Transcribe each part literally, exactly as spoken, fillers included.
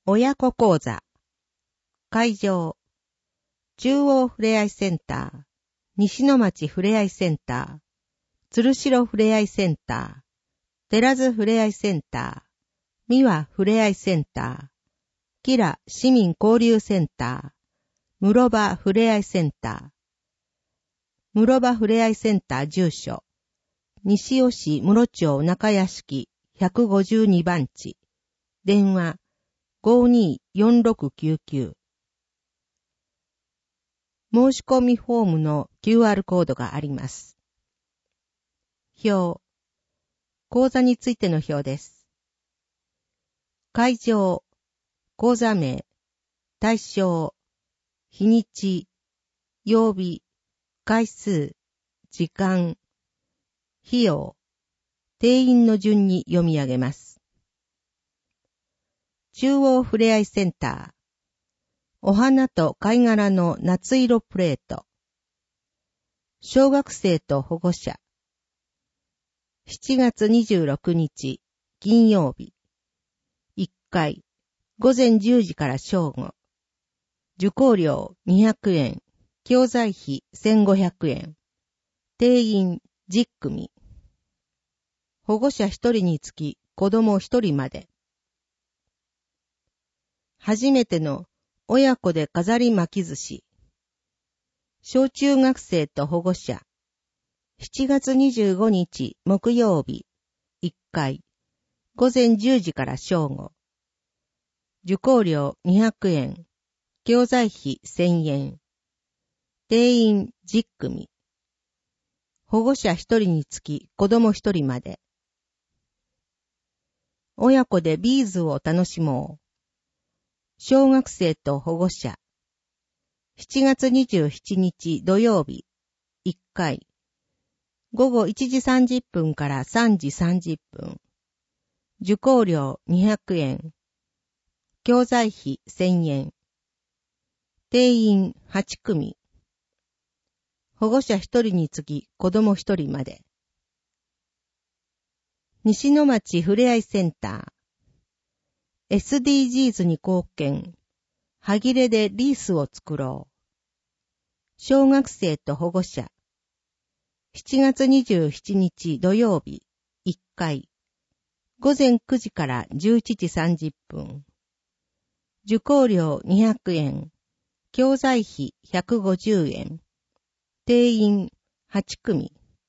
親子講座。会場。中央ふれあいセンター、西野町ふれあいセンター、鶴代ふれあいセンター、寺津ふれあいセンター、三輪ふれあいセンター、吉良市民交流センター、室場ふれあいセンター。室場ふれあいセンター住所。西尾市室町中屋敷ひゃくごじゅうにばんち。電話 ごーにーよんろくきゅうきゅう。申し込みフォームの キューアール コードがあります。表。講座についての表です。会場、講座名、対象、日にち、曜日、回数、時間、費用、定員の順に読み上げます。中央ふれあいセンター。お花と貝殻の夏色プレート。小学生と保護者。しちがつにじゅうろくにち、金曜日。いっかい、ごぜんじゅうじから正午。受講料にひゃくえん、教材費せんごひゃくえん。定員じゅっくみ。保護者ひとりにつき子供ひとりまで。初めての親子で飾り巻き寿司。小中学生と保護者。しちがつにじゅうごにち木曜日。いっかい。ごぜんじゅうじから正午。受講料にひゃくえん。教材費せんえん。定員じゅっくみ。保護者ひとりにつき子供ひとりまで。親子でビーズを楽しもう。小学生と保護者。しちがつにじゅうしちにち土曜日。いっかい。ごごいちじさんじゅっぷんからさんじさんじゅっぷん。受講料にひゃくえん。教材費せんえん。定員はちくみ。保護者ひとりにつき子供ひとりまで。西野町ふれあいセンター。エスディージーズ に貢献。はぎれでリースを作ろう。小学生と保護者。しちがつにじゅうしちにち土曜日。いっかい。ごぜんくじからじゅういちじさんじゅっぷん。受講料にひゃくえん。教材費ひゃくごじゅうえん。定員はちくみ。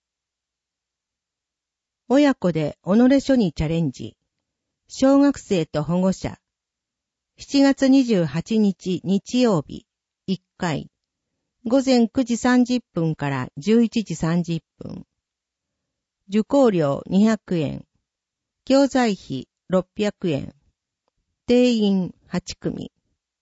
親子で己書にチャレンジ。小学生と保護者。しちがつにじゅうはちにち日曜日。いっかい。ごぜんくじさんじゅっぷんからじゅういちじさんじゅっぷん。受講料にひゃくえん。教材費ろっぴゃくえん。定員はちくみ。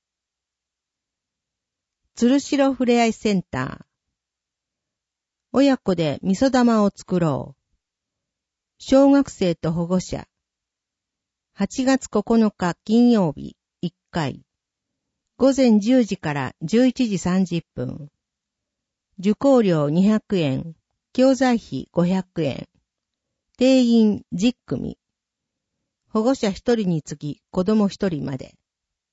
鶴代ふれあいセンター。親子で味噌玉を作ろう。小学生と保護者。はちがつここのか金曜日。いっかい。ごぜんじゅうじからじゅういちじさんじゅっぷん。受講料にひゃくえん。教材費ごひゃくえん。定員じゅっくみ。保護者ひとりにつき子供ひとりまで。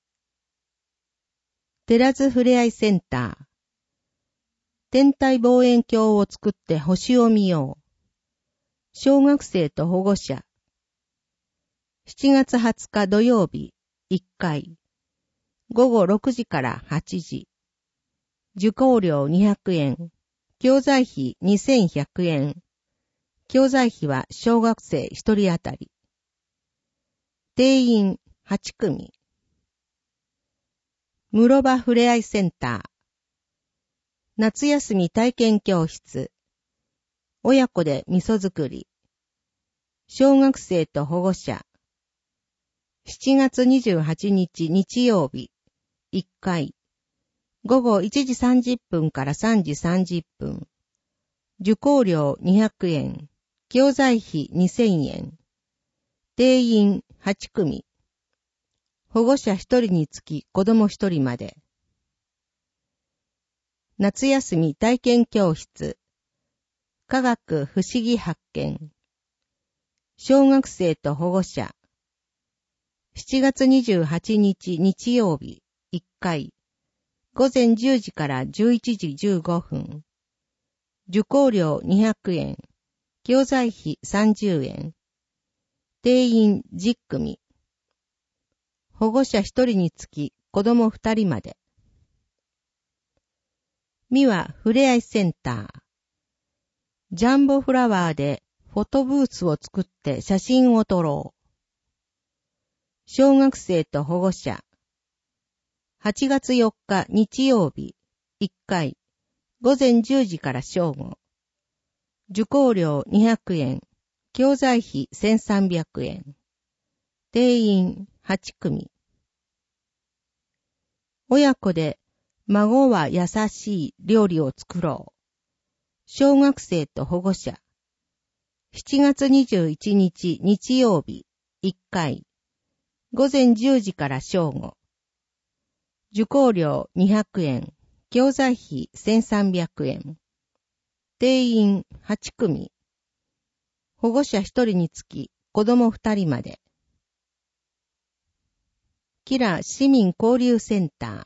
寺津ふれあいセンター。天体望遠鏡を作って星を見よう。小学生と保護者。しちがつはつか土曜日。いっかい。ごごろくじからはちじ。受講料にひゃくえん。教材費にせんひゃくえん。教材費は小学生ひとり当たり。定員はちくみ。室場ふれあいセンター。夏休み体験教室。親子で味噌作り。小学生と保護者。しちがつにじゅうはちにち日曜日。いっかい。ごごいちじさんじゅっぷんからさんじさんじゅっぷん。受講料にひゃくえん。教材費にせんえん。定員はちくみ。保護者ひとりにつき子供ひとりまで。夏休み体験教室。科学不思議発見。小学生と保護者。 しちがつにじゅうはちにち日曜日いっかい、ごぜんじゅうじからじゅういちじじゅうごふん。受講料にひゃくえん、教材費さんじゅうえん。定員じゅっくみ。保護者ひとりにつき子供ふたりまで。三輪ふれあいセンター。ジャンボフラワーでフォトブースを作って写真を撮ろう。小学生と保護者。はちがつよっか日曜日いっかい、ごぜんじゅうじから正午。受講料にひゃくえん、教材費せんさんびゃくえん。定員はちくみ。親子で孫は優しい料理を作ろう。小学生と保護者。しちがつにじゅういちにち日曜日いっかい、ごぜんじゅうじから正午。受講料にひゃくえん、教材費せんさんびゃくえん。定員はちくみ。保護者ひとりにつき子供ふたりまで。キラ市民交流センター。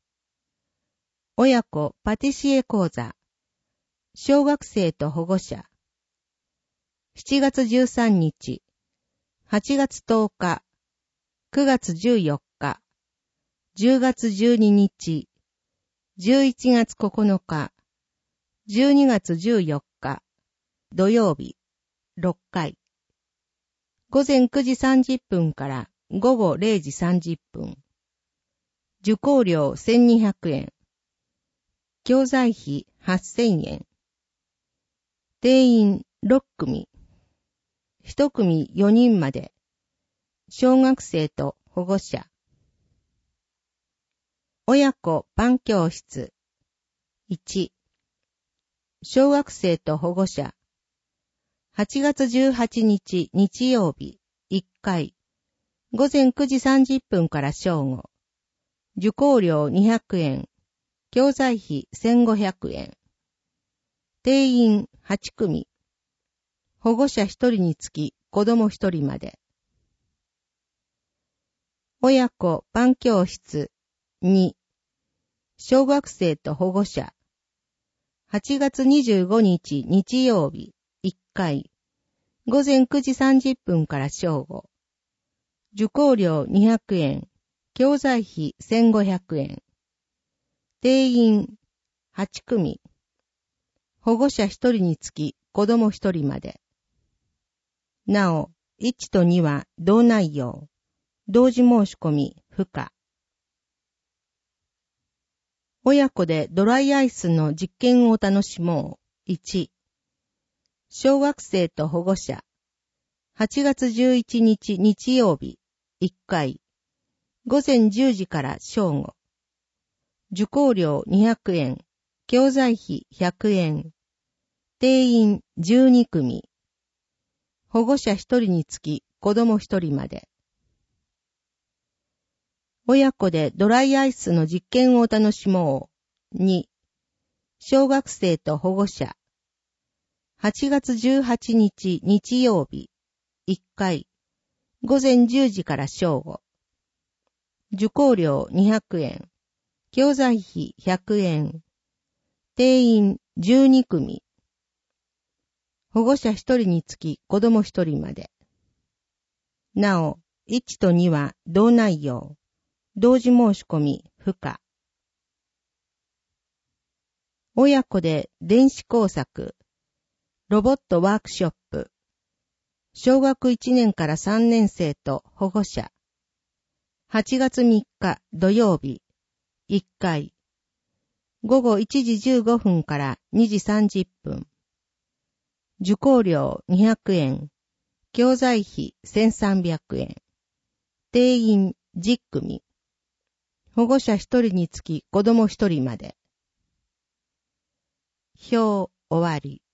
親子パティシエ講座。小学生と保護者。しちがつじゅうさんにち、はちがつとおか、くがつじゅうよっか、じゅうがつじゅうににち、じゅういちがつここのか、じゅうにがつじゅうよっか、土曜日、ろっかい。ごぜんくじさんじゅっぷんからごごれいじさんじゅっぷん。受講料せんにひゃくえん。教材費はっせんえん。定員ろっくみ。ひとくみよにんまで。小学生と保護者。親子パン教室。いち。小学生と保護者。はちがつじゅうはちにち日曜日いっかい、ごぜんくじさんじゅっぷんから正午。受講料にひゃくえん。教材費せんごひゃくえん。定員はちくみ。保護者ひとりにつき子供ひとりまで。親子パン教室。に。小学生と保護者。はちがつにじゅうごにち日曜日いっかい、ごぜんくじさんじゅっぷんから正午。受講料にひゃくえん。教材費せんごひゃくえん。定員はちくみ。保護者ひとりにつき子供ひとりまで。なお、いちとには同内容。同時申し込み不可。親子でドライアイスの実験を楽しもう。いち。小学生と保護者。はちがつじゅういちにち日曜日いっかい、ごぜんじゅうじから正午。受講料にひゃくえん。教材費ひゃくえん。定員じゅうにくみ。保護者ひとりにつき子供ひとりまで。親子でドライアイスの実験を楽しもう。に。小学生と保護者。はちがつじゅうはちにち日曜日いっかい、ごぜんじゅうじから正午。受講料にひゃくえん。教材費ひゃくえん。定員じゅうにくみ。保護者ひとりにつき子供ひとりまで。なお、いちとには同内容。同時申し込み不可。親子で電子工作。ロボットワークショップ。小学いちねんからさんねん生と保護者。はちがつみっか土曜日いっかい、ごごいちじじゅうごふんからにじさんじゅっぷん。受講料にひゃくえん。教材費せんさんびゃくえん。定員じゅっくみ。保護者ひとりにつき子供ひとりまで。表終わり。